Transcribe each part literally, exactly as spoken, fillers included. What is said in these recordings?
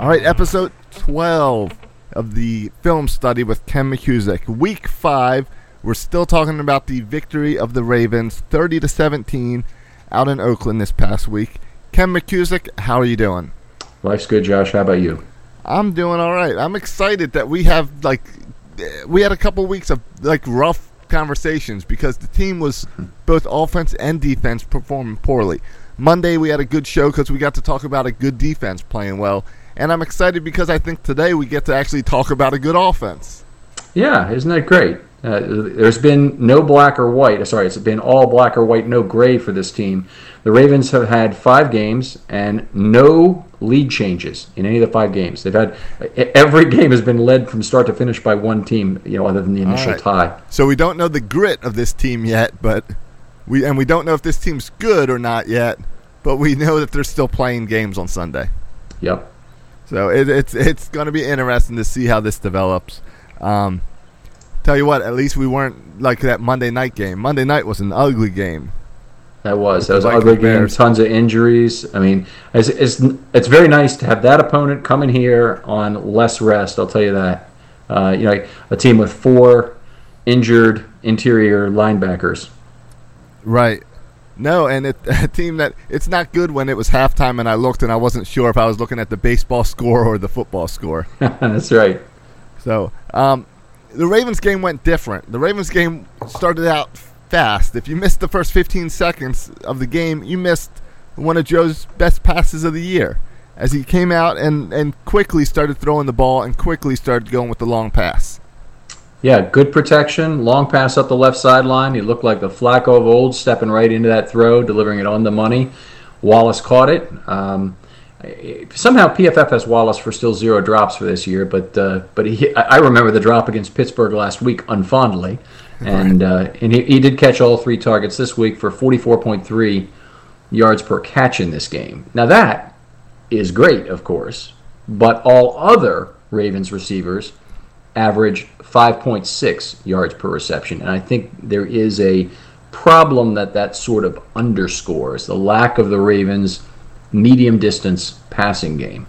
All right, episode twelve of the film study with Ken McCusick. Week five, we're still talking about the victory of the Ravens, thirty to seventeen, out in Oakland this past week. Ken McCusick, how are you doing? Life's good, Josh. How about you? I'm doing all right. I'm excited that we have, like, we had a couple weeks of, like, rough conversations because the team was, both offense and defense, performing poorly. Monday, we had a good show because we got to talk about a good defense playing well. And I'm excited because I think today we get to actually talk about a good offense. Yeah, isn't that great? Uh, there's been no black or white. Sorry, it's been all black or white, no gray for this team. The Ravens have had five games and no lead changes in any of the five games. They've had every game has been led from start to finish by one team, you know, other than the initial right. tie. So we don't know the grit of this team yet, but we and we don't know if this team's good or not yet. But we know that they're still playing games on Sunday. Yep. So it, it's it's going to be interesting to see how this develops. Um, tell you what, at least we weren't like that Monday night game. Monday night was an ugly game. That was that was an ugly game. Tons of injuries. I mean, it's, it's it's very nice to have that opponent coming here on less rest. I'll tell you that. Uh, you know, a team with four injured interior linebackers. Right. No, and it, a team that it's not good when it was halftime and I looked and I wasn't sure if I was looking at the baseball score or the football score. That's right. So um, the Ravens game went different. The Ravens game started out fast. If you missed the first fifteen seconds of the game, you missed one of Joe's best passes of the year as he came out and, and quickly started throwing the ball and quickly started going with the long pass. Yeah, good protection, long pass up the left sideline. He looked like the Flacco of old, stepping right into that throw, delivering it on the money. Wallace caught it. Um, somehow P F F has Wallace for still zero drops for this year, but uh, but he, I remember the drop against Pittsburgh last week unfondly, and uh, and he, he did catch all three targets this week for forty-four point three yards per catch in this game. Now that is great, of course, but all other Ravens receivers average five point six yards per reception. And I think there is a problem that that sort of underscores the lack of the Ravens' medium-distance passing game.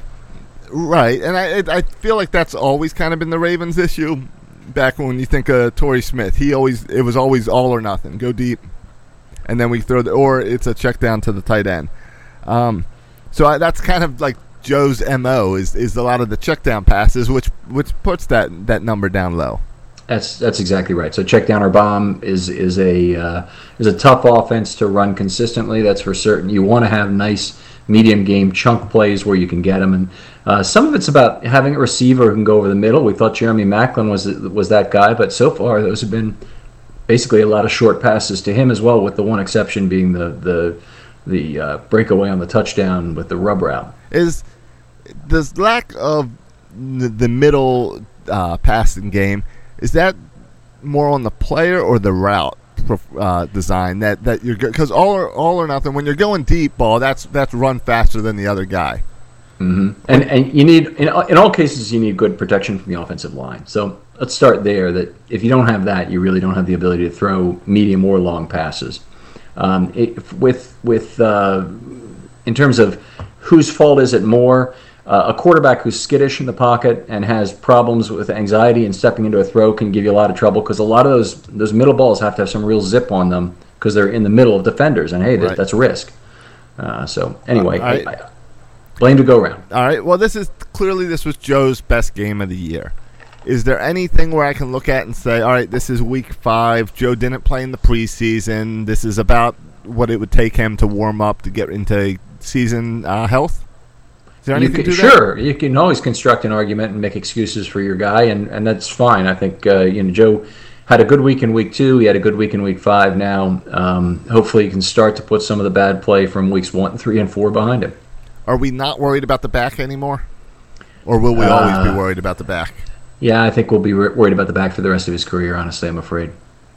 Right, and I I feel like that's always kind of been the Ravens' issue. Back when you think of Torrey Smith, he always it was always all or nothing, go deep, and then we throw the, or it's a check down to the tight end. Um, so I, that's kind of like Joe's M O is, is a lot of the check down passes, which which puts that, that number down low. That's that's exactly right. So check down or bomb is is a uh, is a tough offense to run consistently. That's for certain. You want to have nice medium game chunk plays where you can get them, and uh, some of it's about having a receiver who can go over the middle. We thought Jeremy Maclin was was that guy, but so far those have been basically a lot of short passes to him as well, with the one exception being the the the uh, breakaway on the touchdown with the rub route. Is this lack of the middle uh, passing game, is that more on the player or the route uh, design that, that you're because all or all or nothing when you're going deep ball that's that's run faster than the other guy. Mm-hmm. And and you need in in all cases you need good protection from the offensive line. So let's start there. That if you don't have that, you really don't have the ability to throw medium or long passes. Um, it, with with uh, in terms of whose fault is it more? Uh, a quarterback who's skittish in the pocket and has problems with anxiety and stepping into a throw can give you a lot of trouble because a lot of those those middle balls have to have some real zip on them because they're in the middle of defenders, and hey, right. that, that's a risk. Uh, so anyway, uh, right. I, I, blame to go around. All right. Well, this is clearly this was Joe's best game of the year. Is there anything where I can look at and say, all right, this is week five. Joe didn't play in the preseason. This is about what it would take him to warm up to get into season uh, health? Is there anything you can, to that? Sure. You can always construct an argument and make excuses for your guy, and, and that's fine. I think uh, you know Joe had a good week in week two. He had a good week in week five now. Um, hopefully he can start to put some of the bad play from weeks one, three, and four behind him. Are we not worried about the back anymore? Or will we uh, always be worried about the back? Yeah, I think we'll be re- worried about the back for the rest of his career, honestly, I'm afraid.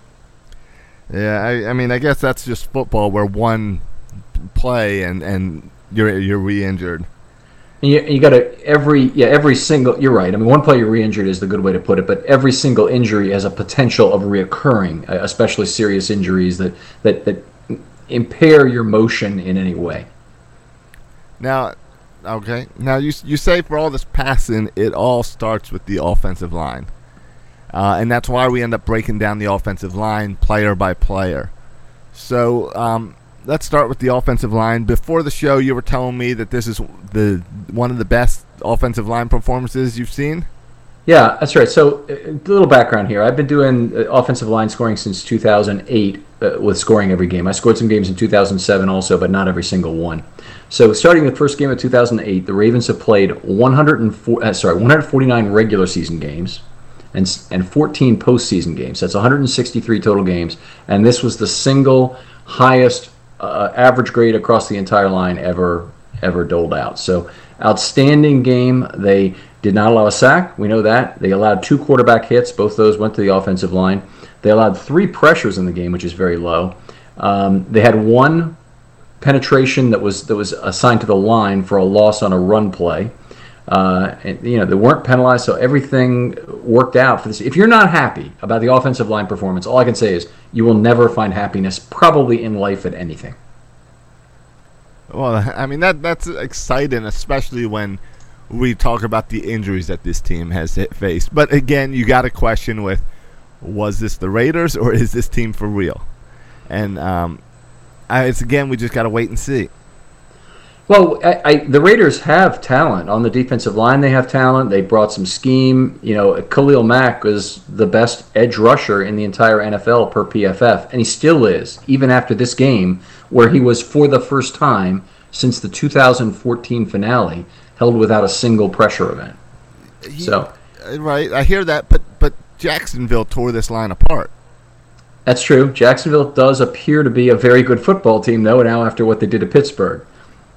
Yeah, I, I mean, I guess that's just football where one play and, and you're you're re-injured. You, you got to every yeah every single. You're right. I mean, one play you're re-injured is the good way to put it. But every single injury has a potential of reoccurring, especially serious injuries that that, that impair your motion in any way. Now, Okay. Now you you say for all this passing, it all starts with the offensive line, uh, and that's why we end up breaking down the offensive line player by player. So um, let's start with the offensive line. Before the show, you were telling me that this is the one of the best offensive line performances you've seen. Yeah, that's right. So a little background here. I've been doing offensive line scoring since two thousand eight uh, with scoring every game. I scored some games in two thousand seven also, but not every single one. So starting the first game of two thousand eight, the Ravens have played one hundred four, uh, sorry, one hundred forty-nine regular season games and and fourteen postseason games. That's one hundred sixty-three total games, and this was the single highest uh, average grade across the entire line ever ever doled out. So outstanding game. They did not allow a sack. We know that. They allowed two quarterback hits. Both those went to the offensive line. They allowed three pressures in the game, which is very low. Um, they had one penetration that was that was assigned to the line for a loss on a run play. Uh, and, you know, they weren't penalized, so everything worked out for this. If you're not happy about the offensive line performance, all I can say is you will never find happiness probably in life at anything. Well, I mean, that that's exciting, especially when we talk about the injuries that this team has faced. But again, you got a question with, was this the Raiders or is this team for real? And um, I, it's again, we just got to wait and see. Well, I, I, the Raiders have talent on the defensive line. They have talent. They brought some scheme. You know, Khalil Mack was the best edge rusher in the entire N F L per P F F, and he still is, even after this game, where he was for the first time since the two thousand fourteen finale held without a single pressure event. He, so, right, I hear that, but but Jacksonville tore this line apart. That's true. Jacksonville does appear to be a very good football team, though, now after what they did to Pittsburgh.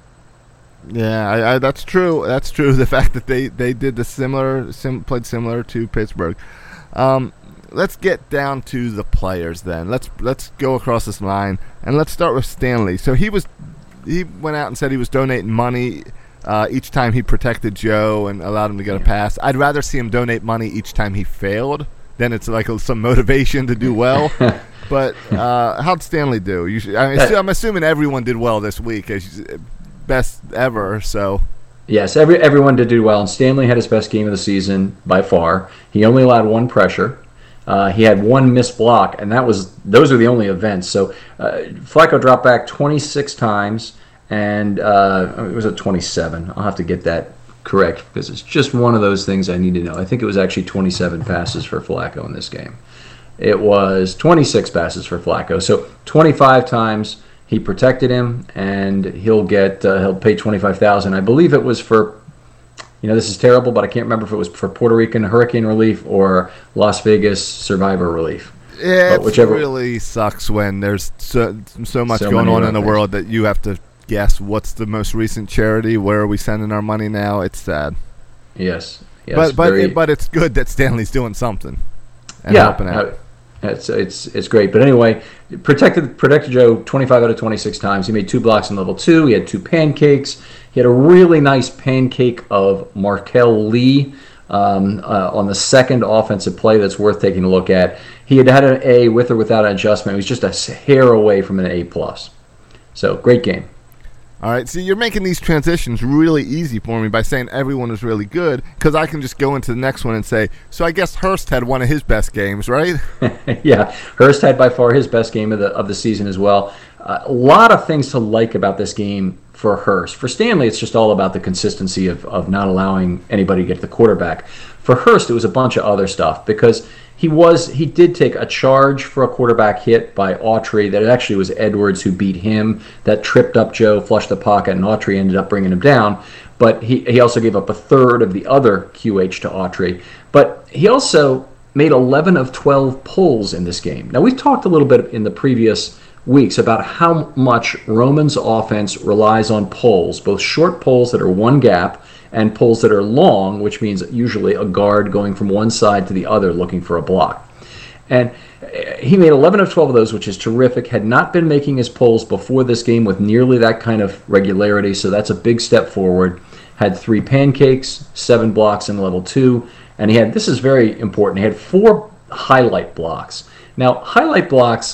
Yeah, I, I, that's true. That's true. The fact that they, they did the similar, sim, played similar to Pittsburgh. Um, let's get down to the players then. Let's let's go across this line and let's start with Stanley. So he was he went out and said he was donating money uh, each time he protected Joe and allowed him to get a pass. I'd rather see him donate money each time he failed. Then it's like a, some motivation to do well. But uh, how'd Stanley do? You should, I mean, I'm assuming everyone did well this week. As you, best ever, so yes, every everyone did do well, and Stanley had his best game of the season by far. He only allowed one pressure. Uh, he had one missed block, and that was those are the only events. So uh, Flacco dropped back twenty-six times, and uh, it was at twenty-seven. I'll have to get that correct because it's just one of those things I need to know. I think it was actually twenty-seven passes for Flacco in this game. It was twenty-six passes for Flacco, so twenty-five times. He protected him, and he'll get uh, he'll pay twenty-five thousand dollars. I believe it was for, you know, this is terrible, but I can't remember if it was for Puerto Rican hurricane relief or Las Vegas survivor relief. Yeah, it really sucks when there's so, so much so going on in the world that you have to guess what's the most recent charity, where are we sending our money now. It's sad. Yes, yes, but but very, it, but it's good that Stanley's doing something and yeah, helping out. Uh, It's it's it's great, but anyway, protected protected Joe twenty-five out of twenty-six times. He made two blocks in level two. He had two pancakes. He had a really nice pancake of Markel Lee um, uh, on the second offensive play that's worth taking a look at. He had had an A with or without an adjustment. He was just a hair away from an A plus. So great game. All right, so you're making these transitions really easy for me by saying everyone was really good, because I can just go into the next one and say, so I guess Hurst had one of his best games, right? Yeah, Hurst had by far his best game of the of the season as well. Uh, a lot of things to like about this game for Hurst. For Stanley, it's just all about the consistency of, of not allowing anybody to get to the quarterback. For Hurst, it was a bunch of other stuff, because he was he did take a charge for a quarterback hit by Autry. That actually was Edwards who beat him. That tripped up Joe, flushed the pocket, and Autry ended up bringing him down. But he, he also gave up a third of the other Q H to Autry. But he also made eleven of twelve pulls in this game. Now, we've talked a little bit in the previous weeks about how much Roman's offense relies on pulls, both short pulls that are one gap and pulls that are long, which means usually a guard going from one side to the other looking for a block. And he made eleven of twelve of those, which is terrific. Had not been making his pulls before this game with nearly that kind of regularity, so that's a big step forward. Had three pancakes, seven blocks in level two, and he had, this is very important, he had four highlight blocks. Now, highlight blocks,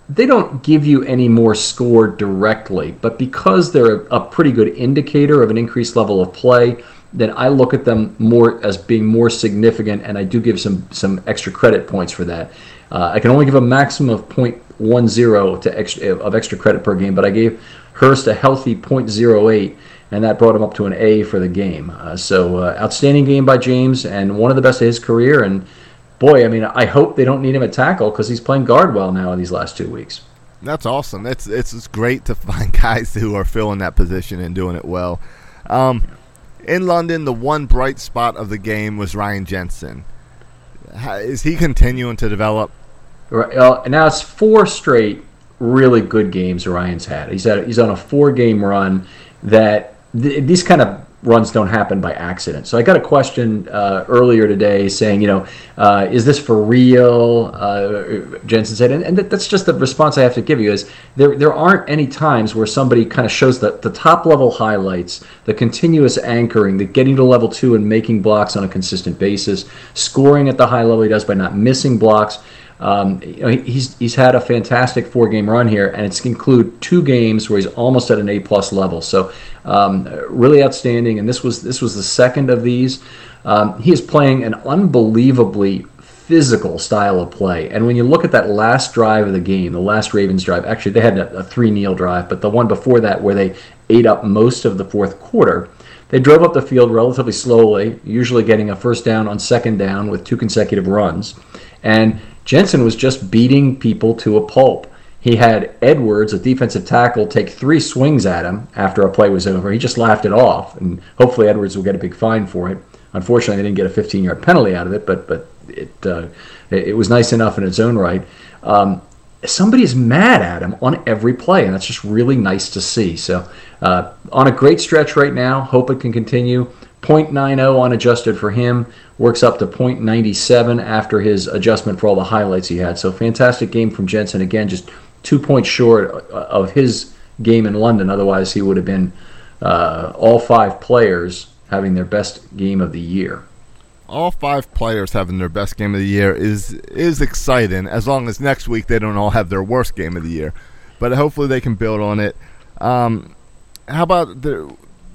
they don't give you any more score directly, but because they're a pretty good indicator of an increased level of play, then I look at them more as being more significant, and I do give some some extra credit points for that. Uh, I can only give a maximum of point one zero to extra, of extra credit per game, but I gave Hurst a healthy point zero eight, and that brought him up to an A for the game. Uh, so uh, outstanding game by James, and one of the best of his career. And boy, I mean, I hope they don't need him at tackle because he's playing guard well now in these last two weeks. That's awesome. It's it's, it's great to find guys who are filling that position and doing it well. Um, in London, the one bright spot of the game was Ryan Jensen. How, is he continuing to develop? Right, uh, now it's four straight really good games Ryan's had. He's had he's on a four-game run that th- these kind of runs don't happen by accident. So I got a question uh, earlier today saying, you know, uh, is this for real? Uh, Jensen said, and, and that's just the response I have to give you is there there aren't any times where somebody kind of shows the, the top-level highlights, the continuous anchoring, the getting to level two and making blocks on a consistent basis, scoring at the high level he does by not missing blocks. Um, you know, he's he's had a fantastic four-game run here, and it's include two games where he's almost at an A-plus level. So um, really outstanding, and this was this was the second of these. Um, he is playing an unbelievably physical style of play, and when you look at that last drive of the game, the last Ravens drive, actually they had a, a three-kneel drive, but the one before that where they ate up most of the fourth quarter, they drove up the field relatively slowly, usually getting a first down on second down with two consecutive runs, and Jensen was just beating people to a pulp. He had Edwards, a defensive tackle, take three swings at him after a play was over. He just laughed it off, and hopefully Edwards will get a big fine for it. Unfortunately, they didn't get a fifteen-yard penalty out of it, but but it uh, it was nice enough in its own right. Um, somebody is mad at him on every play, and that's just really nice to see. So uh, on a great stretch right now. Hope it can continue. point nine oh unadjusted for him, works up to point nine seven after his adjustment for all the highlights he had. So fantastic game from Jensen. Again, just two points short of his game in London. Otherwise, he would have been uh, all five players having their best game of the year. All five players having their best game of the year is is exciting, as long as next week they don't all have their worst game of the year. But hopefully they can build on it. Um, how about the...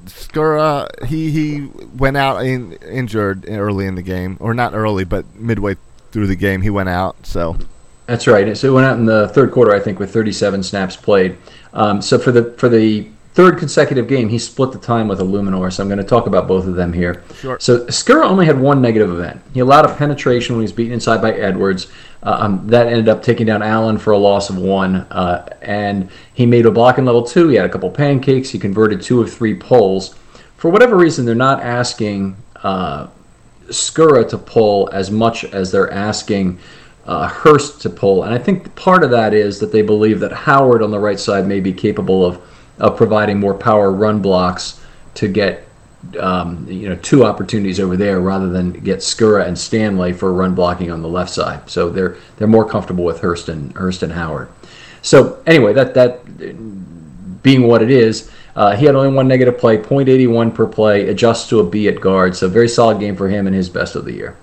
Skura, he, he went out in, injured early in the game, or not early, but midway through the game he went out. So that's right. So he went out in the third quarter, I think, with thirty-seven snaps played. Um, so for the for the third consecutive game, he split the time with Illuminor. So I'm going to talk about both of them here. Sure. So Skura only had one negative event. He allowed a penetration when he was beaten inside by Edwards. Uh, um, that ended up taking down Allen for a loss of one. Uh, and he made a block in level two. He had a couple pancakes. He converted two of three pulls. For whatever reason, they're not asking uh, Skura to pull as much as they're asking uh, Hurst to pull. And I think part of that is that they believe that Howard on the right side may be capable of, of providing more power run blocks to get Um, you know, two opportunities over there rather than get Skura and Stanley for run blocking on the left side. So they're they're more comfortable with Hurst and Hurst and Howard. So anyway, that that being what it is, uh, he had only one negative play, point eight one per play, adjusts to a B at guard. So very solid game for him and his best of the year.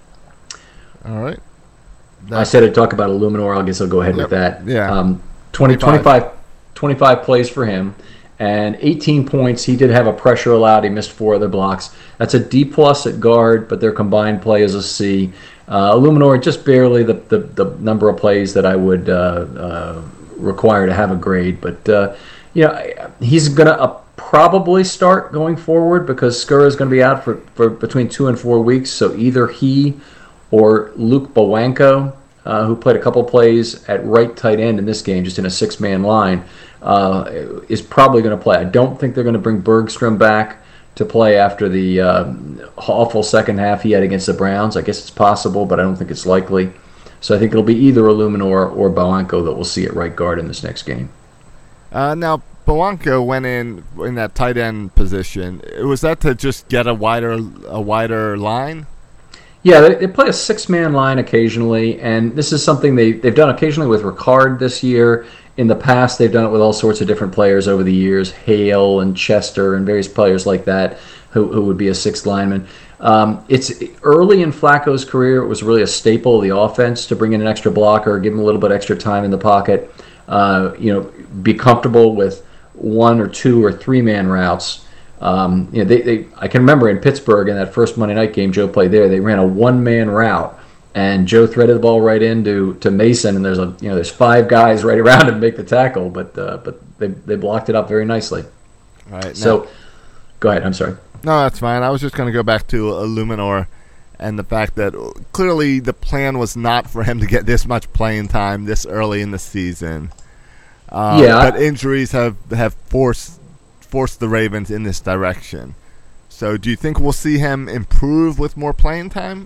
All right. That's, I said I'd talk about Illuminor. I guess I'll go ahead yep. with that. Yeah. Um, twenty, twenty-five, twenty-five plays for him. And eighteen points. He did have a pressure allowed. He missed four other blocks. That's a D plus at guard, but their combined play is a C. Uh, Illuminor just barely the, the, the number of plays that I would uh, uh, require to have a grade. But uh, you know, he's going to uh, probably start going forward because Skura is going to be out for, for between two and four weeks. So either he or Luke Bowanko, uh, who played a couple plays at right tight end in this game, just in a six-man line, Uh, is probably going to play. I don't think they're going to bring Bergstrom back to play after the uh, awful second half he had against the Browns. I guess it's possible, but I don't think it's likely. So I think it'll be either Illuminor or Bowanko that we'll see at right guard in this next game. Uh, now, Bowanko went in in that tight end position. Was that to just get a wider a wider line? Yeah, they, they play a six-man line occasionally, and this is something they, they've done occasionally with Ricard this year. In the past, they've done it with all sorts of different players over the years, Hale and Chester and various players like that who, who would be a sixth lineman. Um, it's early in Flacco's career. It was really a staple of the offense to bring in an extra blocker, give him a little bit extra time in the pocket. Uh, you know, be comfortable with one or two or three man routes. Um, you know, they, they I can remember in Pittsburgh in that first Monday night game Joe played there. They ran a one man route, and Joe threaded the ball right into to Mason, and there's a you know there's five guys right around him to make the tackle, but uh, but they they blocked it up very nicely. All right. So, now, go ahead. I'm sorry. No, that's fine. I was just going to go back to Illuminor and the fact that clearly the plan was not for him to get this much playing time this early in the season. Uh, yeah, but injuries have, have forced forced the Ravens in this direction. So, do you think we'll see him improve with more playing time?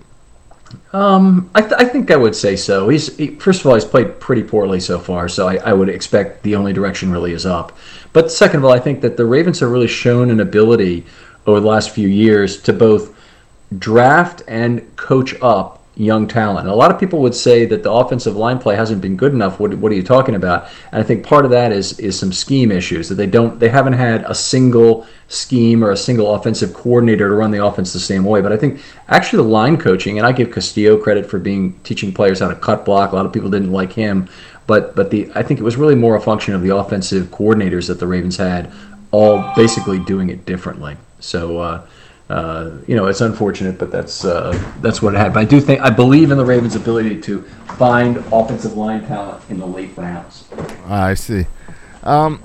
Um, I, th- I think I would say so. He's he, first of all, he's played pretty poorly so far, so I, I would expect the only direction really is up. But second of all, I think that the Ravens have really shown an ability over the last few years to both draft and coach up young talent. And a lot of people would say that the offensive line play hasn't been good enough. What, what are you talking about? And I think part of that is is some scheme issues, that they don't they haven't had a single scheme or a single offensive coordinator to run the offense the same way. But I think actually the line coaching, and I give Castillo credit for being teaching players how to cut block. A lot of people didn't like him, but but the I think it was really more a function of the offensive coordinators that the Ravens had, all basically doing it differently. So. Uh, Uh, you know, it's unfortunate, but that's uh, that's what it had. But I do think I believe in the Ravens' ability to find offensive line talent in the late rounds. I see. Um,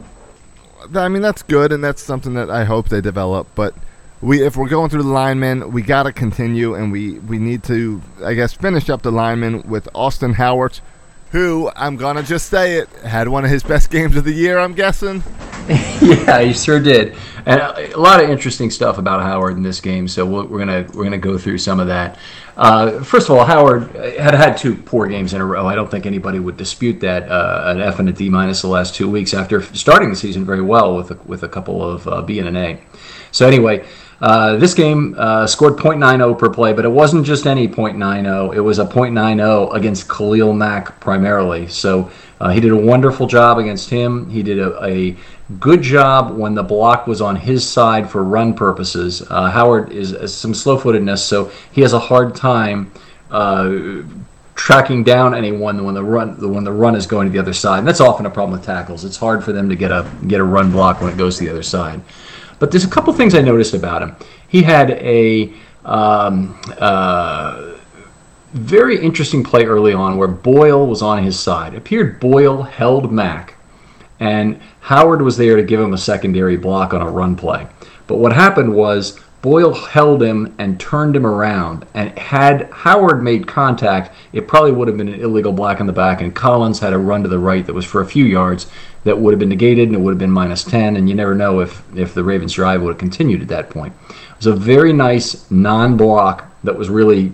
I mean, that's good, and that's something that I hope they develop. But we, if we're going through the linemen, we got to continue, and we, we need to, I guess, finish up the linemen with Austin Howard, who, I'm going to just say it, had one of his best games of the year, I'm guessing. Yeah, he sure did. And a lot of interesting stuff about Howard in this game, so we're gonna we're gonna go through some of that. Uh, first of all, Howard had had two poor games in a row. I don't think anybody would dispute that. Uh, an F and a D minus the last two weeks after starting the season very well with a, with a couple of uh, B and an A. So anyway, uh, this game uh, scored point nine oh per play, but it wasn't just any point nine oh. It was a point nine oh against Khalil Mack primarily. So uh, he did a wonderful job against him. He did a, a good job when the block was on his side for run purposes. Uh, Howard is, is some slow-footedness, so he has a hard time uh, tracking down anyone when the run when the run is going to the other side. And that's often a problem with tackles. It's hard for them to get a get a run block when it goes to the other side. But there's a couple things I noticed about him. He had a um, uh, very interesting play early on where Boyle was on his side. It appeared Boyle held Mack, and Howard was there to give him a secondary block on a run play. But what happened was Boyle held him and turned him around, and had Howard made contact, it probably would have been an illegal block in the back, and Collins had a run to the right that was for a few yards that would have been negated, and it would have been minus ten, and you never know if, if the Ravens' drive would have continued at that point. It was a very nice non-block that was really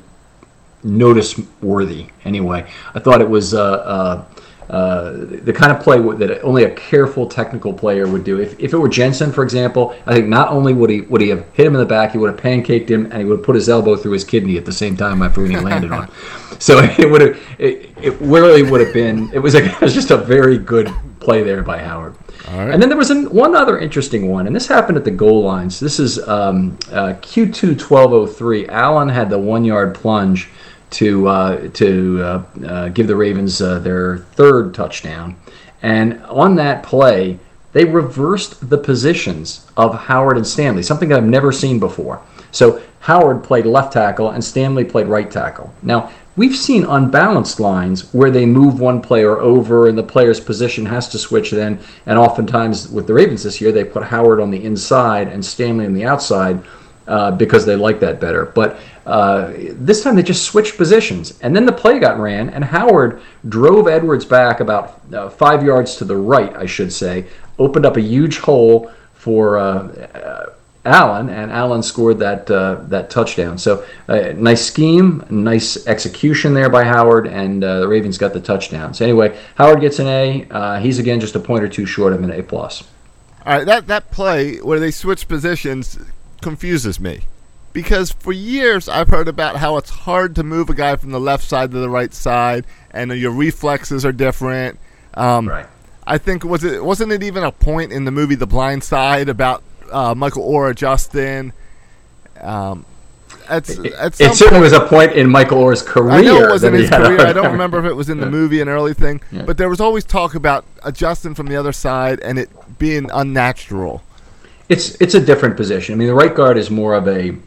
notice-worthy anyway. I thought it was... Uh, uh, Uh, the kind of play that only a careful technical player would do. If, if it were Jensen, for example, I think not only would he would he have hit him in the back, he would have pancaked him, and he would have put his elbow through his kidney at the same time after when he landed on him. So it would have it, it really would have been it was, a, it was just a very good play there by Howard. All right. And then there was an, one other interesting one, and this happened at the goal lines. This is um, uh, Q two twelve oh three. Allen had the one yard plunge to uh, to uh, uh, give the Ravens uh, their third touchdown. And on that play, they reversed the positions of Howard and Stanley, something that I've never seen before. So Howard played left tackle and Stanley played right tackle. Now, we've seen unbalanced lines where they move one player over and the player's position has to switch then, and oftentimes with the Ravens this year, they put Howard on the inside and Stanley on the outside uh, because they like that better. But Uh, this time they just switched positions, and then the play got ran, and Howard drove Edwards back about uh, five yards to the right, I should say, opened up a huge hole for uh, uh, Allen, and Allen scored that uh, that touchdown. So uh, nice scheme, nice execution there by Howard, and uh, the Ravens got the touchdown. So anyway, Howard gets an A. Uh, he's again just a point or two short of an A plus. All right, that that play where they switch positions confuses me. Because for years I've heard about how it's hard to move a guy from the left side to the right side, and your reflexes are different. Um, right. I think was it wasn't it even a point in the movie The Blind Side about uh, Michael Orr adjusting? Um, At, it, at it certainly point, was a point in Michael Orr's career. I know it was in that he his had a career. hard I don't time. remember if it was in the Yeah. movie, an early thing, Yeah. but there was always talk about adjusting from the other side and it being unnatural. It's it's a different position. I mean, the right guard is more of a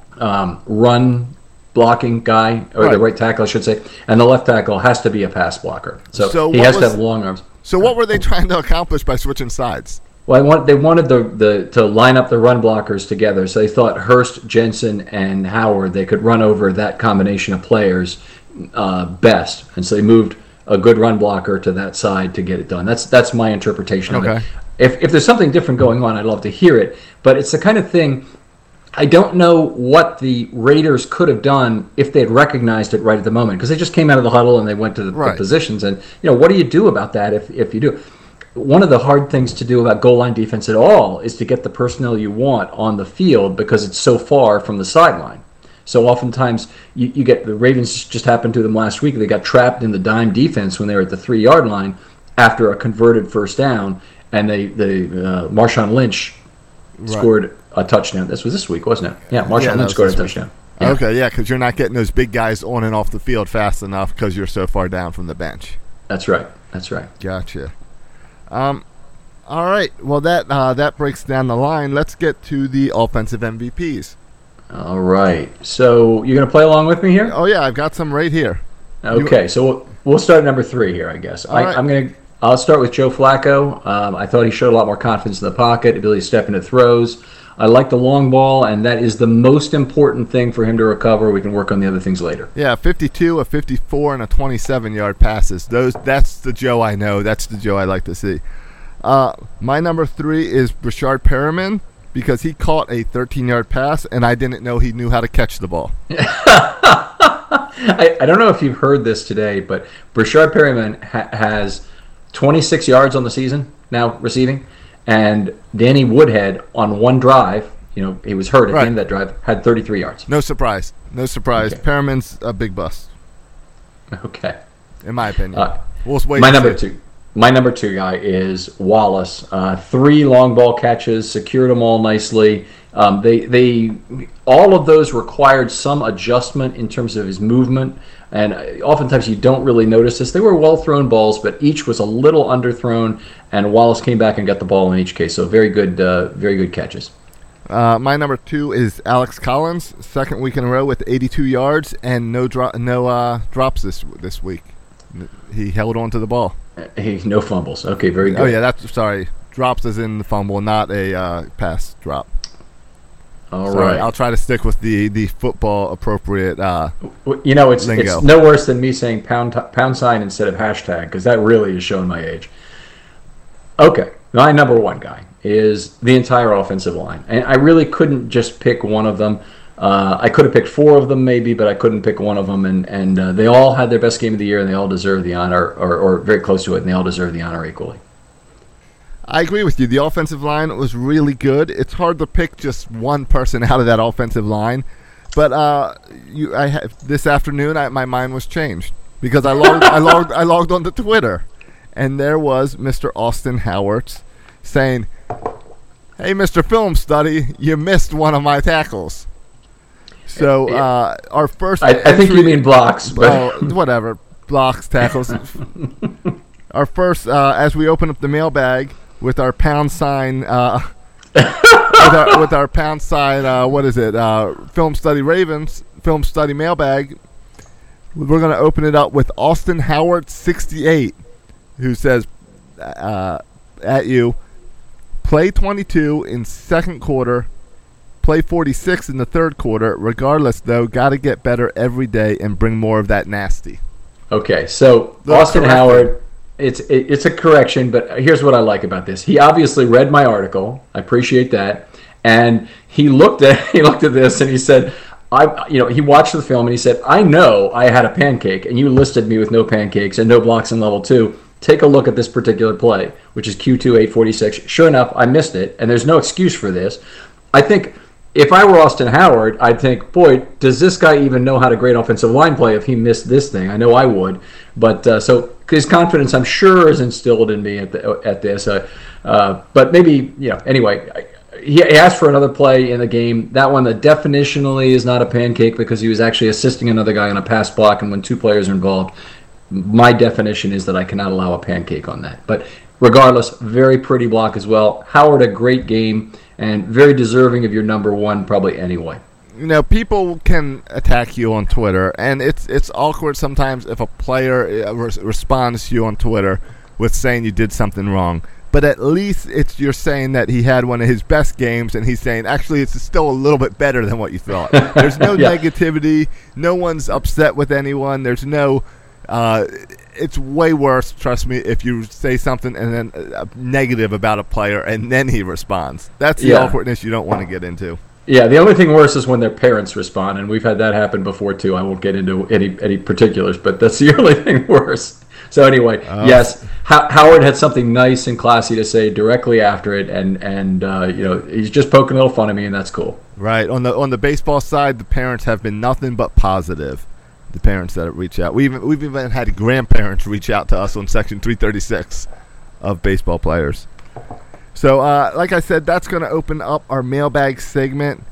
um, run blocking guy, or Right. the right tackle, I should say, and the left tackle has to be a pass blocker. So, So he what has to was- have long arms. So what were they trying to accomplish by switching sides? Well, I want, they wanted the, the to line up the run blockers together. So they thought Hurst, Jensen, and Howard, they could run over that combination of players uh, best. And so they moved a good run blocker to that side to get it done. That's that's my interpretation of Okay. it. If, if there's something different going on, I'd love to hear it. But it's the kind of thing, I don't know what the Raiders could have done if they had recognized it right at the moment. Because they just came out of the huddle and they went to the, Right. the positions. And, you know, what do you do about that if, if you do? One of the hard things to do about goal line defense at all is to get the personnel you want on the field because it's so far from the sideline. So oftentimes you, you get the Ravens just happened to them last week. They got trapped in the dime defense when they were at the three yard line after a converted first down, and they they uh, Marshawn Lynch Right. scored a touchdown. This was this week, wasn't it? Yeah, Marshawn Yeah, that Lynch was scored a this week. touchdown. Yeah. Okay, yeah, because you're not getting those big guys on and off the field fast enough because you're so far down from the bench. That's right. That's right. Gotcha. Um, all right. Well, that uh, that breaks down the line. Let's get to the offensive M V Ps. All right. So you're going to play along with me here? Oh yeah, I've got some right here. Okay, so we'll, we'll start at number three here, I guess. I, right. I'm gonna. I'll start with Joe Flacco. Um, I thought he showed a lot more confidence in the pocket, ability to step into throws. I like the long ball, and that is the most important thing for him to recover. We can work on the other things later. Yeah, fifty-two, a fifty-four, and a twenty-seven yard passes. Those that's the Joe I know. That's the Joe I like to see. Uh, my number three is Brashard Perriman because he caught a thirteen yard pass, and I didn't know he knew how to catch the ball. I, I don't know if you've heard this today, but Brashard Perriman ha- has twenty-six yards on the season now receiving, and Danny Woodhead on one drive, you know, he was hurt at Right. the end of that drive, had thirty-three yards. No surprise. No surprise. Okay. Perriman's a big bust, Okay. in my opinion. Uh, we'll wait. My and number see. two. My number two guy is Wallace. Uh, three long ball catches, secured them all nicely. Um, they they all of those required some adjustment in terms of his movement, and uh, oftentimes you don't really notice this. They were well thrown balls, but each was a little underthrown, and Wallace came back and got the ball in each case. So very good, uh, very good catches. Uh, my number two is Alex Collins, second week in a row with eighty-two yards and no dro- no uh, drops this this week. He held on to the ball. Uh, Hey, no fumbles. Okay, very good. Oh yeah, that's sorry. Drops is in the fumble, not a uh, pass drop. All Sorry, right. I'll try to stick with the, the football appropriate. Uh, Well, You know, it's Lingo. it's no worse than me saying pound t- pound sign instead of hashtag, because that really is showing my age. Okay, my number one guy is the entire offensive line, and I really couldn't just pick one of them. Uh, I could have picked four of them maybe, but I couldn't pick one of them, and and uh, they all had their best game of the year, and they all deserve the honor, or, or very close to it, and they all deserve the honor equally. I agree with you. The offensive line was really good. It's hard to pick just one person out of that offensive line, but uh, you, I have, this afternoon I, my mind was changed because I logged I logged I logged onto Twitter, and there was Mister Austin Howarth saying, "Hey, Mister Film Study, you missed one of my tackles." So uh, our first, I, I think you entry- mean blocks, but well, whatever, blocks, tackles. Our first, uh, as we open up the mailbag with our pound sign, uh, with, our, with our pound sign, uh, what is it? Uh, Film Study Ravens, Film Study mailbag. We're going to open it up with Austin Howard sixty-eight, who says, uh, at you, play twenty-two in second quarter, play forty-six in the third quarter. Regardless, though, got to get better every day and bring more of that nasty. Okay, so Little Austin correction. Howard, it's it, it's a correction, but here's what I like about this. He obviously read my article. I appreciate that, and he looked at he looked at this and he said, "I you know he watched the film and he said, I know I had a pancake, and you listed me with no pancakes and no blocks in level two. Take a look at this particular play, which is Q two eight forty-six. Sure enough, I missed it, and there's no excuse for this. I think." If I were Austin Howard, I'd think, boy, does this guy even know how to grade offensive line play if he missed this thing? I know I would. But uh, so his confidence, I'm sure, is instilled in me at the, at this. Uh, uh, but maybe, you know, anyway, he asked for another play in the game. That one, that definitionally is not a pancake because he was actually assisting another guy on a pass block, and when two players are involved, my definition is that I cannot allow a pancake on that. But regardless, very pretty block as well. Howard, a great game, and very deserving of your number one probably anyway. You know, people can attack you on Twitter, and it's it's awkward sometimes if a player uh, res- responds to you on Twitter with saying you did something wrong. But at least it's you're saying that he had one of his best games, and he's saying, actually, it's still a little bit better than what you thought. There's no yeah. negativity. No one's upset with anyone. There's no... Uh, it's way worse, trust me, if you say something and then uh, negative about a player, and then he responds. That's the yeah. awkwardness you don't want to get into. Yeah, the only thing worse is when their parents respond, and we've had that happen before, too. I won't get into any, any particulars, but that's the only thing worse. So anyway, uh, yes, Ho- Howard had something nice and classy to say directly after it, and and uh, you know he's just poking a little fun at me, and that's cool. Right. On the on the baseball side, the parents have been nothing but positive. The parents that reach out, we even we've even had grandparents reach out to us on Section three thirty-six of baseball players. So, uh, like I said, that's going to open up our mailbag segment.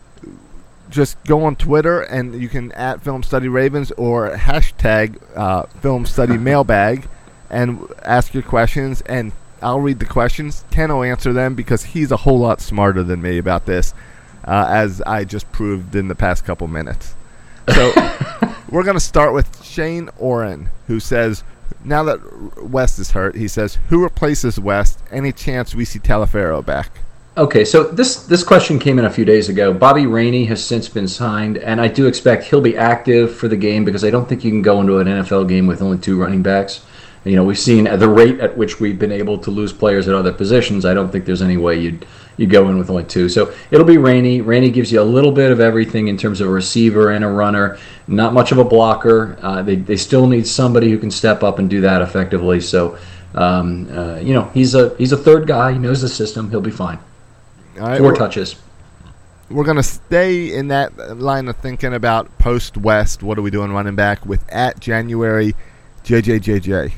Just go on Twitter, and you can at Film Study Ravens or hashtag uh, Film Study Mailbag and ask your questions, and I'll read the questions. Ken will answer them because he's a whole lot smarter than me about this, uh, as I just proved in the past couple minutes. So we're going to start with Shane Oren, who says, now that West is hurt, he says, who replaces West? Any chance we see Taliaferro back? Okay, so this this question came in a few days ago. Bobby Rainey has since been signed, and I do expect he'll be active for the game because I don't think you can go into an N F L game with only two running backs. You know, we've seen at the rate at which we've been able to lose players at other positions. I don't think there's any way you'd you go in with only two. So it'll be Rainey. Rainey gives you a little bit of everything in terms of a receiver and a runner. Not much of a blocker. Uh, they they still need somebody who can step up and do that effectively. So, um, uh, you know, he's a he's a third guy. He knows the system. He'll be fine. All right, Four we're, touches. We're going to stay in that line of thinking about post-West. What are we doing running back with at January J J J J.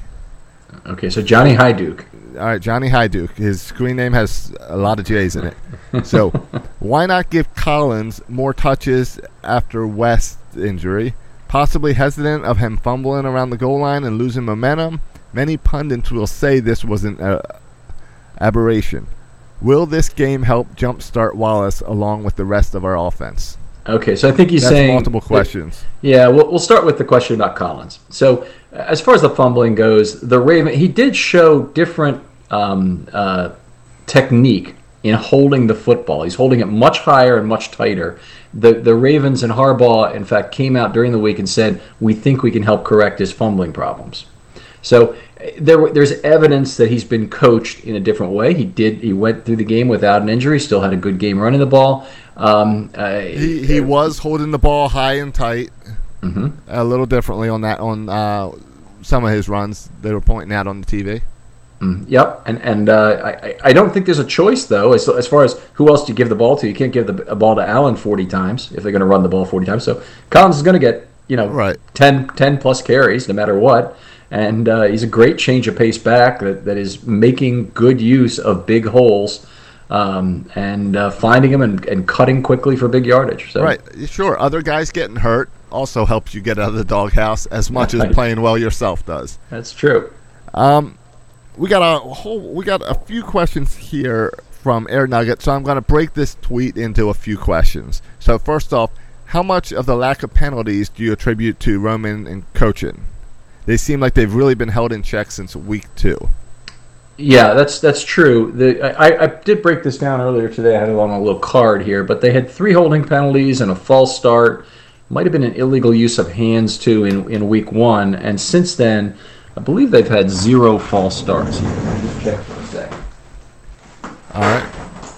Okay, so Johnny Hyduke. All right, Johnny Hyduke. His screen name has a lot of J's in it. So why not give Collins more touches after West's injury? Possibly hesitant of him fumbling around the goal line and losing momentum. Many pundits will say this was an uh, aberration. Will this game help jumpstart Wallace along with the rest of our offense? Okay, so I think he's That's saying multiple questions. That, yeah, we'll, we'll start with the question about Collins. So, as far as the fumbling goes, the Raven he did show different um, uh, technique in holding the football. He's holding it much higher and much tighter. The the Ravens and Harbaugh, in fact, came out during the week and said, we think we can help correct his fumbling problems. So there, there's evidence that he's been coached in a different way. He did. He went through the game without an injury. Still had a good game running the ball. Um, uh, he he was holding the ball high and tight, mm-hmm. a little differently on that on uh, some of his runs. They were pointing out on the T V. Mm, yep, and and uh, I I don't think there's a choice though as as far as who else do you give the ball to. You can't give the a ball to Allen forty times if they're going to run the ball forty times. So Collins is going to get you know right. ten, ten plus carries no matter what. And uh, he's a great change of pace back that, that is making good use of big holes um, and uh, finding them and, and cutting quickly for big yardage. So. Right, sure. Other guys getting hurt also helps you get out of the doghouse as much as playing well yourself does. That's true. Um, we got a whole, we got a few questions here from Air Nugget, so I'm going to break this tweet into a few questions. So first off, how much of the lack of penalties do you attribute to Roman and coaching? They seem like they've really been held in check since week two. Yeah, that's that's true. The, I, I did break this down earlier today. I had it on a little card here, but they had three holding penalties and a false start. Might have been an illegal use of hands, too, in, in week one. And since then, I believe they've had zero false starts. Let me just check for a second. All right.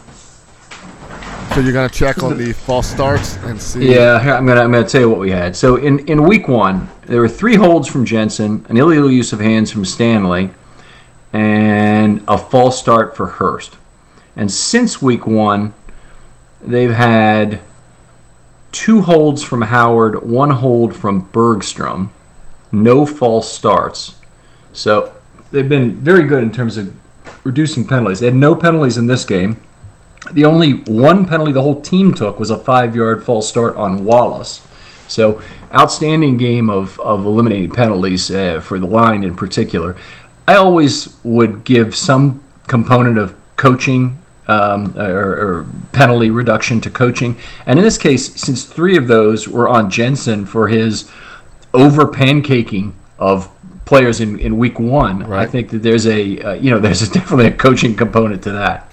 So you're going to check on the false starts and see? Yeah, I'm going to I'm going to tell you what we had. So in, in week one, there were three holds from Jensen, an illegal use of hands from Stanley, and a false start for Hurst. And since week one, they've had two holds from Howard, one hold from Bergstrom, no false starts. So they've been very good in terms of reducing penalties. They had no penalties in this game. The only one penalty the whole team took was a five-yard false start on Wallace. So, outstanding game of, of eliminating penalties uh, for the line in particular. I always would give some component of coaching um, or, or penalty reduction to coaching. And in this case, since three of those were on Jensen for his over-pancaking of players in, in week one, right. I think that there's a, uh, you know, there's a, definitely a coaching component to that.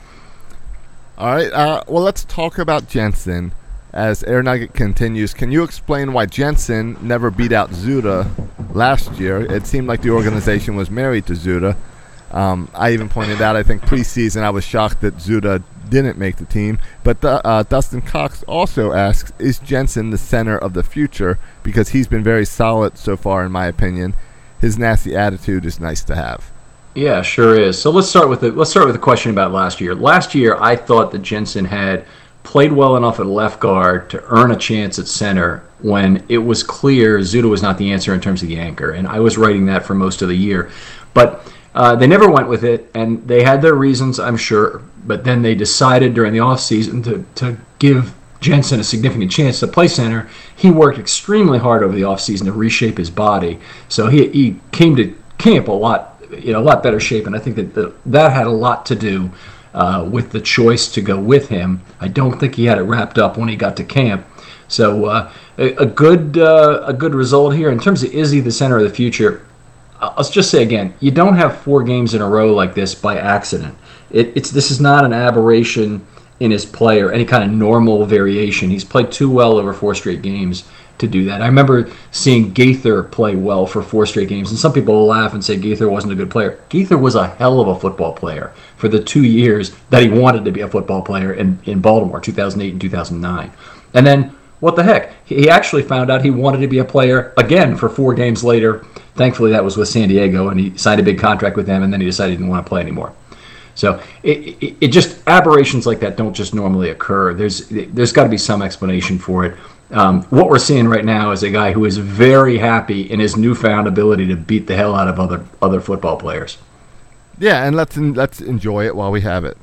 All right. Uh, well, let's talk about Jensen as Air Nugget continues. Can you explain why Jensen never beat out Zuda last year? It seemed like the organization was married to Zuda. Um, I even pointed out, I think preseason, I was shocked that Zuda didn't make the team. But the, uh, Dustin Cox also asks, is Jensen the center of the future? Because he's been very solid so far, in my opinion. His nasty attitude is nice to have. Yeah, sure is. So let's start with the let's start with the question about last year. Last year, I thought that Jensen had played well enough at left guard to earn a chance at center when it was clear Zuda was not the answer in terms of the anchor, and I was writing that for most of the year. But uh, they never went with it, and they had their reasons, I'm sure. But then they decided during the offseason to to give Jensen a significant chance to play center. He worked extremely hard over the offseason to reshape his body, so he he came to camp a lot. You know, a lot better shape, and I think that the, that had a lot to do uh, with the choice to go with him. I don't think he had it wrapped up when he got to camp. So uh, a, a good uh, a good result here in terms of is he the center of the future? Uh, let's just say again, you don't have four games in a row like this by accident. It, it's this is not an aberration in his play or any kind of normal variation. He's played too well over four straight games to do that. I remember seeing Gaither play well for four straight games, and some people will laugh and say Gaither wasn't a good player. Gaither was a hell of a football player for the two years that he wanted to be a football player in, in Baltimore, two thousand eight and two thousand nine. And then, what the heck? He actually found out he wanted to be a player again for four games later. Thankfully, that was with San Diego, and he signed a big contract with them, and then he decided he didn't want to play anymore. So it, it, it just aberrations like that don't just normally occur. There's there's got to be some explanation for it. Um, what we're seeing right now is a guy who is very happy in his newfound ability to beat the hell out of other other football players. Yeah, and let's let's enjoy it while we have it.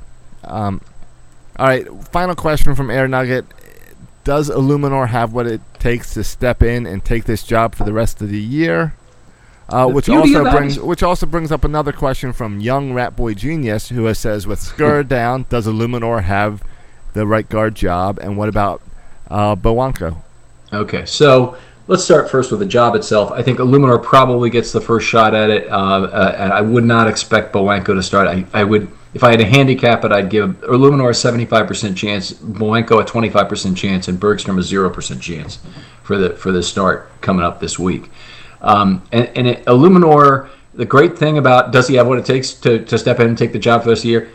Um, all right, final question from Air Nugget: does Illuminor have what it takes to step in and take this job for the rest of the year? Uh, which also brings which also brings up another question from Young Rat Boy Genius, who says, with Skur down, does Illuminor have the right guard job? And what about Uh, Bowanko? Okay, so let's start first with the job itself. I think Illuminor probably gets the first shot at it, uh, uh, and I would not expect Bowanko to start. I, I would, if I had to handicap it, I'd give Illuminor a seventy-five percent chance, Bowanko a twenty-five percent chance, and Bergstrom a zero percent chance for the for the start coming up this week. Um, and and it, Illuminor, the great thing about does he have what it takes to, to step in and take the job for the rest of the year?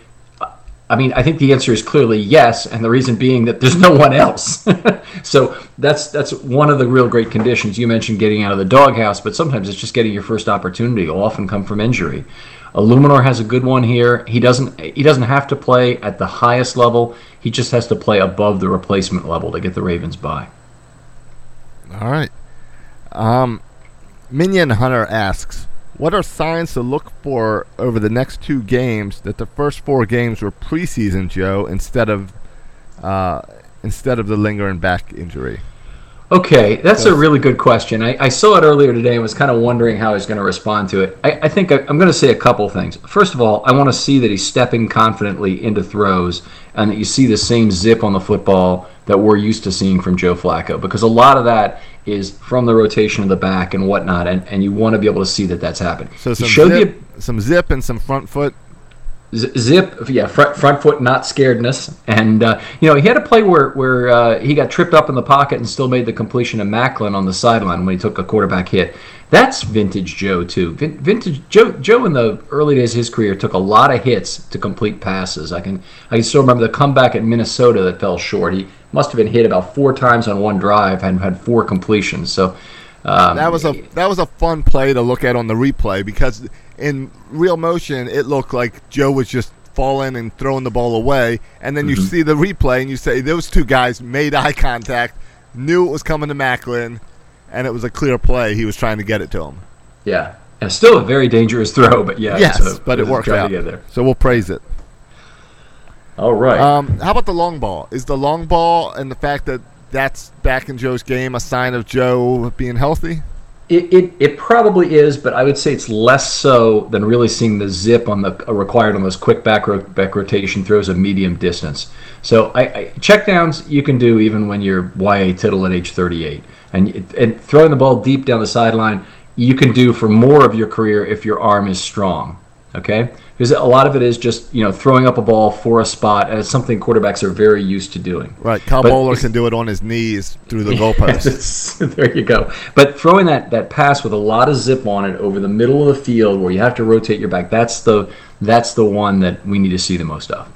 I mean, I think the answer is clearly yes, and the reason being that there's no one else. So that's that's one of the real great conditions. You mentioned getting out of the doghouse, but sometimes it's just getting your first opportunity. It'll often come from injury. Illuminor has a good one here. He doesn't he doesn't have to play at the highest level. He just has to play above the replacement level to get the Ravens by. All right. Um, Minion Hunter asks, what are signs to look for over the next two games that the first four games were preseason, Joe, instead of uh, instead of the lingering back injury? Okay, that's a really good question. I, I saw it earlier today and was kind of wondering how I was going to respond to it. I, I think I, I'm going to say a couple things. First of all, I want to see that he's stepping confidently into throws and that you see the same zip on the football that we're used to seeing from Joe Flacco, because a lot of that is from the rotation of the back and whatnot, and, and you want to be able to see that that's happening. So some zip, you, some zip and some front foot. Zip, yeah, front, front foot, not scaredness. And, uh, you know, he had a play where, where uh, he got tripped up in the pocket and still made the completion to Macklin on the sideline when he took a quarterback hit. That's vintage Joe, too. Vintage Joe Joe in the early days of his career took a lot of hits to complete passes. I can I can still remember the comeback at Minnesota that fell short. He must have been hit about four times on one drive and had four completions. So um, that was a that was a fun play to look at on the replay, because in real motion it looked like Joe was just falling and throwing the ball away, and then mm-hmm. you see the replay and you say those two guys made eye contact, knew it was coming to Macklin, and it was a clear play. He was trying to get it to him. Yeah, and still a very dangerous throw, but yeah, yes, so but it worked out. To get there. So we'll praise it. All right. Um, how about the long ball? Is the long ball and the fact that that's back in Joe's game a sign of Joe being healthy? It, it it probably is, but I would say it's less so than really seeing the zip on the uh, required on those quick back ro- back rotation throws of medium distance. So I, I check downs you can do even when you're Y A Tittle at age thirty-eight, and and throwing the ball deep down the sideline you can do for more of your career if your arm is strong. Okay, because a lot of it is just you know throwing up a ball for a spot, and it's something quarterbacks are very used to doing. Right, Kyle Bowler can do it on his knees through the goalpost. There you go. But throwing that, that pass with a lot of zip on it over the middle of the field, where you have to rotate your back, that's the that's the one that we need to see the most of.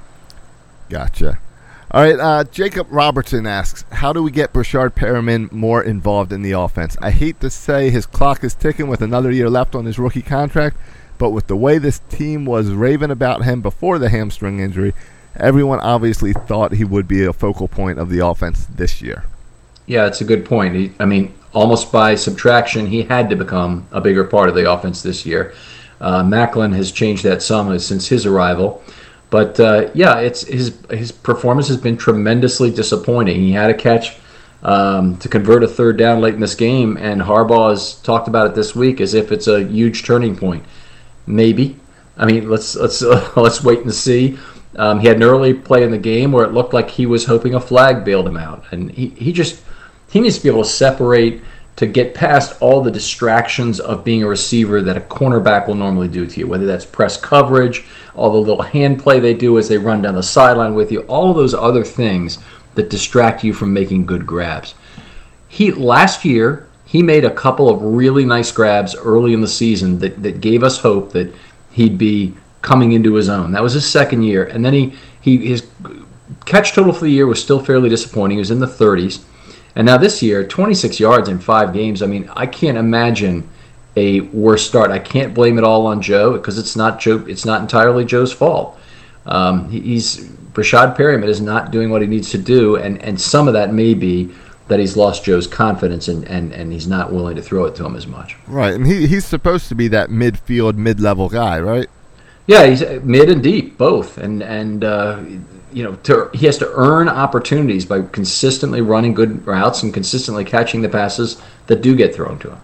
Gotcha. All right, uh, Jacob Robertson asks, how do we get Breshad Perriman more involved in the offense? I hate to say his clock is ticking with another year left on his rookie contract. But with the way this team was raving about him before the hamstring injury, everyone obviously thought he would be a focal point of the offense this year. Yeah, it's a good point. He, I mean, almost by subtraction, he had to become a bigger part of the offense this year. Uh, Macklin has changed that some since his arrival. But, uh, yeah, it's his his performance has been tremendously disappointing. He had a catch um, to convert a third down late in this game, and Harbaugh has talked about it this week as if it's a huge turning point. Maybe. I mean, let's let's uh, let's wait and see. Um, he had an early play in the game where it looked like he was hoping a flag bailed him out, and he, he just he needs to be able to separate to get past all the distractions of being a receiver that a cornerback will normally do to you. Whether that's press coverage, all the little hand play they do as they run down the sideline with you, all of those other things that distract you from making good grabs. He last year. He made a couple of really nice grabs early in the season that, that gave us hope that he'd be coming into his own. That was his second year. And then he, he his catch total for the year was still fairly disappointing. He was in the thirties. And now this year, twenty-six yards in five games. I mean, I can't imagine a worse start. I can't blame it all on Joe because it's not Joe. It's not entirely Joe's fault. Um, he's Breshad Perriman is not doing what he needs to do, and, and some of that may be that he's lost Joe's confidence and, and, and he's not willing to throw it to him as much. Right, and he he's supposed to be that midfield, mid-level guy, right? Yeah, he's mid and deep, both. And, and uh, you know, to, he has to earn opportunities by consistently running good routes and consistently catching the passes that do get thrown to him.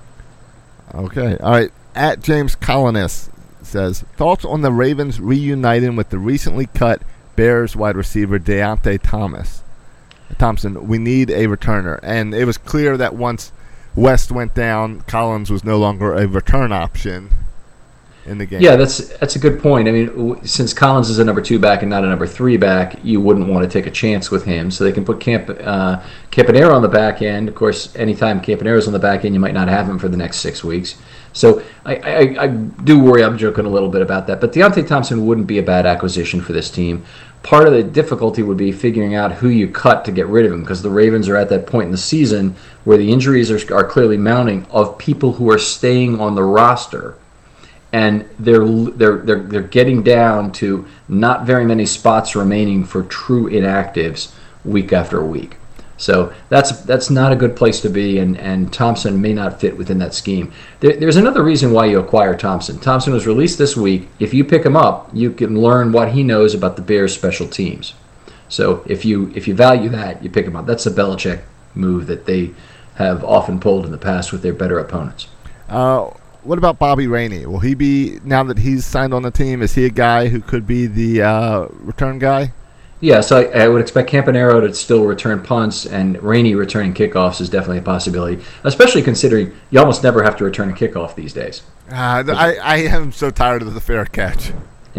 Okay, all right. At James Collinus says, thoughts on the Ravens reuniting with the recently cut Bears wide receiver Deontay Thomas? Thompson, we need a returner. And it was clear that once West went down, Collins was no longer a return option in the game. Yeah, that's that's a good point. I mean, w- since Collins is a number two back and not a number three back, you wouldn't want to take a chance with him. So they can put Camp uh, Campanaro on the back end. Of course, anytime Campanero's on the back end, you might not have him for the next six weeks. So I, I, I do worry. I'm joking a little bit about that. But Deontay Thompson wouldn't be a bad acquisition for this team. Part of the difficulty would be figuring out who you cut to get rid of him, because the Ravens are at that point in the season where the injuries are, are clearly mounting of people who are staying on the roster, and they're they're they're they're getting down to not very many spots remaining for true inactives week after week. So that's that's not a good place to be, and, and Thompson may not fit within that scheme. There, there's another reason why you acquire Thompson. Thompson was released this week. If you pick him up, you can learn what he knows about the Bears' special teams. So if you if you value that, you pick him up. That's a Belichick move that they have often pulled in the past with their better opponents. Uh, what about Bobby Rainey? Will he be, now that he's signed on the team, is he a guy who could be the uh, return guy? Yeah, so I, I would expect Campanaro to still return punts, and Rainey returning kickoffs is definitely a possibility, especially considering you almost never have to return a kickoff these days. Uh, I, I am so tired of the fair catch.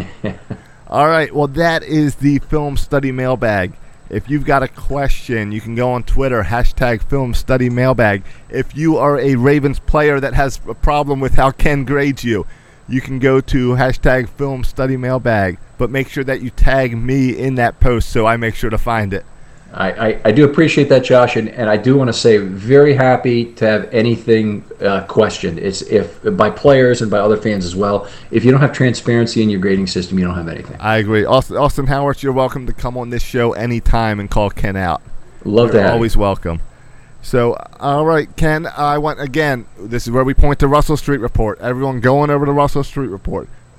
All right, well, that is the Film Study Mailbag. If you've got a question, you can go on Twitter, hashtag Film Study Mailbag. If you are a Ravens player that has a problem with how Ken grades you, you can go to hashtag Film Study Mailbag. But make sure that you tag me in that post so I make sure to find it. I, I, I do appreciate that, Josh, and, and I do want to say very happy to have anything uh, questioned. It's if by players and by other fans as well. If you don't have transparency in your grading system, you don't have anything. I agree. Austin, Austin Howard, you're welcome to come on this show anytime and call Ken out. Love you're to have always you. welcome. So, all right, Ken, I want, again, this is where we point to Russell Street Report. Everyone going over to Russell Street Report.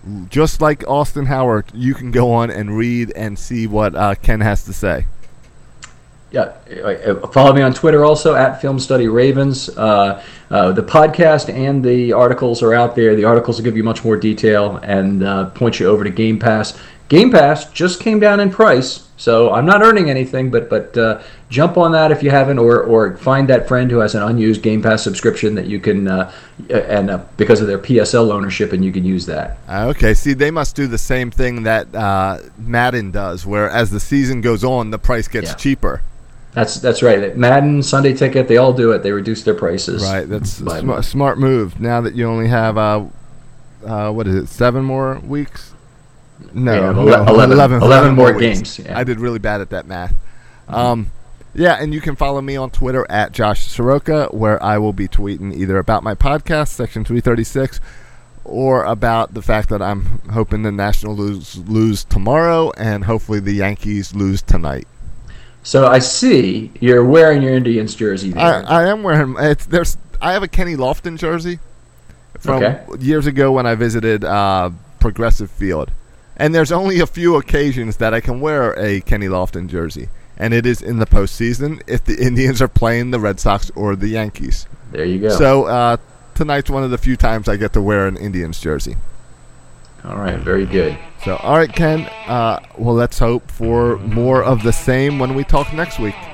just like Austin Howard, you can go on and read and see what uh, Ken has to say. Yeah, follow me on Twitter also, at Film Study Ravens. Uh, uh, the podcast and the articles are out there. The articles will give you much more detail and uh, point you over to Game Pass. Game Pass just came down in price, so I'm not earning anything, but but uh, jump on that if you haven't, or or find that friend who has an unused Game Pass subscription that you can, uh, and uh, because of their P S L ownership, and you can use that. Okay, see, they must do the same thing that uh, Madden does, where as the season goes on, the price gets Yeah. cheaper. That's that's right. Madden, Sunday Ticket, they all do it. They reduce their prices. Right, that's a by- smart, smart move. Now that you only have, uh, uh, what is it, seven more weeks? No, Yeah, no, ele- eleven, eleven, eleven more weeks. games. Yeah. I did really bad at that math. Um, yeah, and you can follow me on Twitter at Josh Soroka, where I will be tweeting either about my podcast, Section three thirty-six, or about the fact that I'm hoping the Nationals lose, lose tomorrow, and hopefully the Yankees lose tonight. So I see you're wearing your Indians jersey there. I, I am wearing. It's there's. I have a Kenny Lofton jersey from Okay. years ago when I visited uh, Progressive Field, and there's only a few occasions that I can wear a Kenny Lofton jersey, and it is in the postseason if the Indians are playing the Red Sox or the Yankees. There you go. So uh, tonight's one of the few times I get to wear an Indians jersey. All right, very good. So all right, Ken. Uh, well, let's hope for more of the same when we talk next week.